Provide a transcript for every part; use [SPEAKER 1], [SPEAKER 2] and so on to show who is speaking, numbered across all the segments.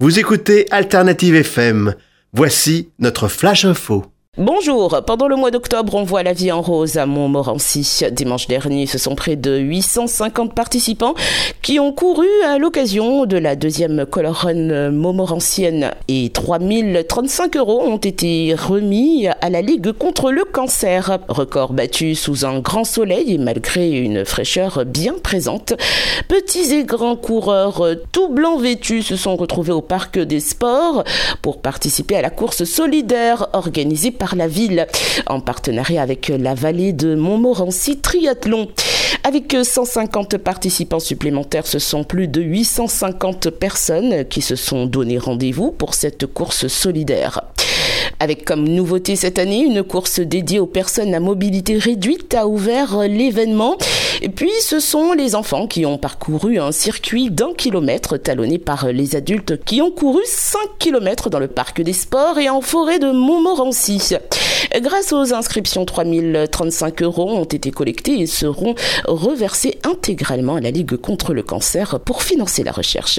[SPEAKER 1] Vous écoutez Alternative FM. Voici notre Flash Info.
[SPEAKER 2] Bonjour, pendant le mois d'octobre, on voit la vie en rose à Montmorency. Dimanche dernier, ce sont près de 850 participants qui ont couru à l'occasion de la deuxième Color Run montmorencienne et 3035 € ont été remis à la Ligue contre le cancer. Record battu sous un grand soleil et malgré une fraîcheur bien présente. Petits et grands coureurs tout blancs vêtus se sont retrouvés au Parc des Sports pour participer à la course solidaire organisée par la ville, en partenariat avec la vallée de Montmorency Triathlon. Avec 150 participants supplémentaires, ce sont plus de 850 personnes qui se sont donné rendez-vous pour cette course solidaire. Avec comme nouveauté cette année, une course dédiée aux personnes à mobilité réduite a ouvert l'événement. Et puis, ce sont les enfants qui ont parcouru un circuit d'1 kilomètre talonné par les adultes qui ont couru 5 kilomètres dans le parc des sports et en forêt de Montmorency. Grâce aux inscriptions, 3035 € ont été collectés et seront reversés intégralement à la Ligue contre le cancer pour financer la recherche.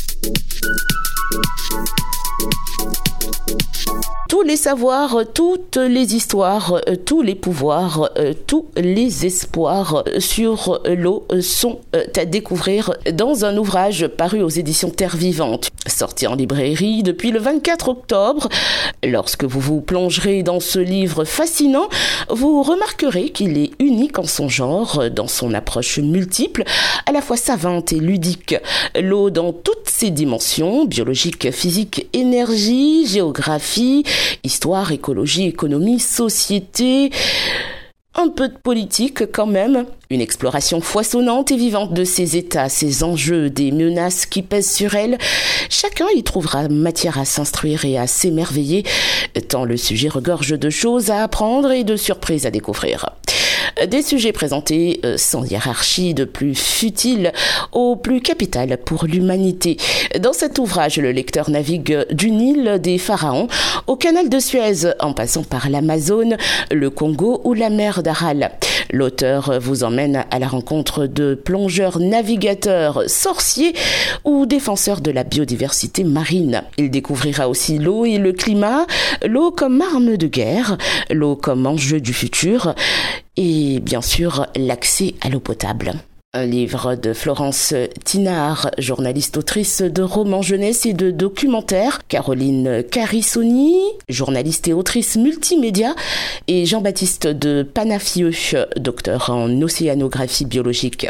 [SPEAKER 2] Tous les savoirs, toutes les histoires, tous les pouvoirs, tous les espoirs sur l'eau sont à découvrir dans un ouvrage paru aux éditions Terre Vivante, sorti en librairie depuis le 24 octobre. Lorsque vous vous plongerez dans ce livre fascinant, vous remarquerez qu'il est unique en son genre, dans son approche multiple, à la fois savante et ludique. L'eau dans toutes ses dimensions, biologique, physique, énergie, géographie, histoire, écologie, économie, société, un peu de politique quand même. Une exploration foisonnante et vivante de ses états, ses enjeux, des menaces qui pèsent sur elle. Chacun y trouvera matière à s'instruire et à s'émerveiller, tant le sujet regorge de choses à apprendre et de surprises à découvrir. Des sujets présentés sans hiérarchie, de plus futile au plus capital pour l'humanité. Dans cet ouvrage, le lecteur navigue du Nil des Pharaons au canal de Suez, en passant par l'Amazone, le Congo ou la mer d'Aral. L'auteur vous emmène à la rencontre de plongeurs, navigateurs, sorciers ou défenseurs de la biodiversité marine. Il découvrira aussi l'eau et le climat, l'eau comme arme de guerre, l'eau comme enjeu du futur et bien sûr l'accès à l'eau potable. Un livre de Florence Tinard, journaliste-autrice de romans jeunesse et de documentaires, Caroline Carissoni, journaliste et autrice multimédia, et Jean-Baptiste de Panafieux, docteur en océanographie biologique.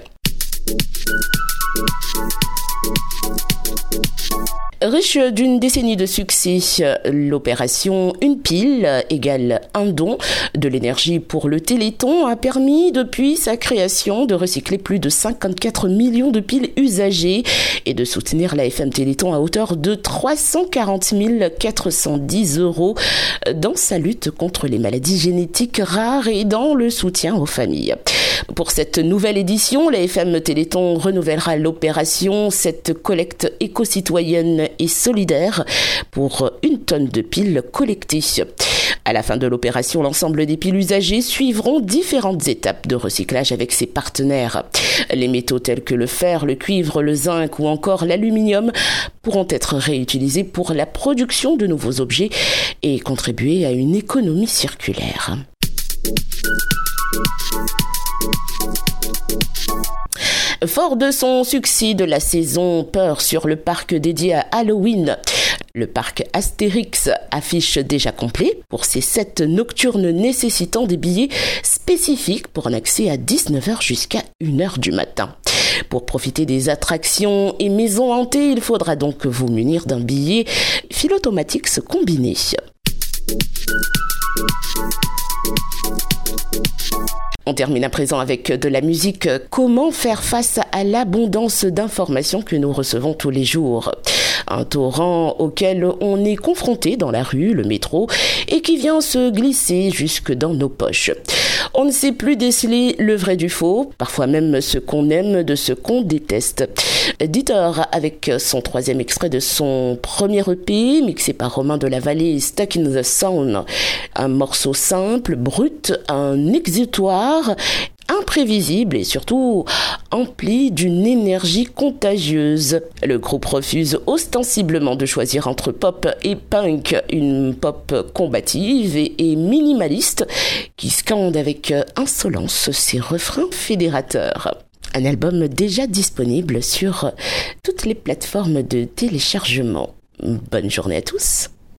[SPEAKER 2] Riche d'une décennie de succès, l'opération Une pile égale un don de l'énergie pour le Téléthon a permis depuis sa création de recycler plus de 54 millions de piles usagées et de soutenir la FM Téléthon à hauteur de 340 410 € dans sa lutte contre les maladies génétiques rares et dans le soutien aux familles. Pour cette nouvelle édition, la FM Téléthon renouvellera l'opération, cette collecte éco-citoyenne et solidaire pour 1 tonne de piles collectées. À la fin de l'opération, l'ensemble des piles usagées suivront différentes étapes de recyclage avec ses partenaires. Les métaux tels que le fer, le cuivre, le zinc ou encore l'aluminium pourront être réutilisés pour la production de nouveaux objets et contribuer à une économie circulaire. Fort de son succès de la saison Peur sur le parc dédié à Halloween, le parc Astérix affiche déjà complet pour ses 7 nocturnes nécessitant des billets spécifiques pour un accès à 19h jusqu'à 1h du matin. Pour profiter des attractions et maisons hantées, il faudra donc vous munir d'un billet Philotomatix combiné. On termine à présent avec de la musique. Comment faire face à l'abondance d'informations que nous recevons tous les jours ? Un torrent auquel on est confronté dans la rue, le métro, et qui vient se glisser jusque dans nos poches. On ne sait plus déceler le vrai du faux, parfois même ce qu'on aime de ce qu'on déteste. Dieter, avec son 3e extrait de son premier EP, mixé par Romain de la Vallée, Stuck in the Sound. Un morceau simple, brut, un exutoire, imprévisible et surtout empli d'une énergie contagieuse. Le groupe refuse ostensiblement de choisir entre pop et punk, une pop combative et minimaliste qui scande avec insolence ses refrains fédérateurs. Un album déjà disponible sur toutes les plateformes de téléchargement. Bonne journée à tous.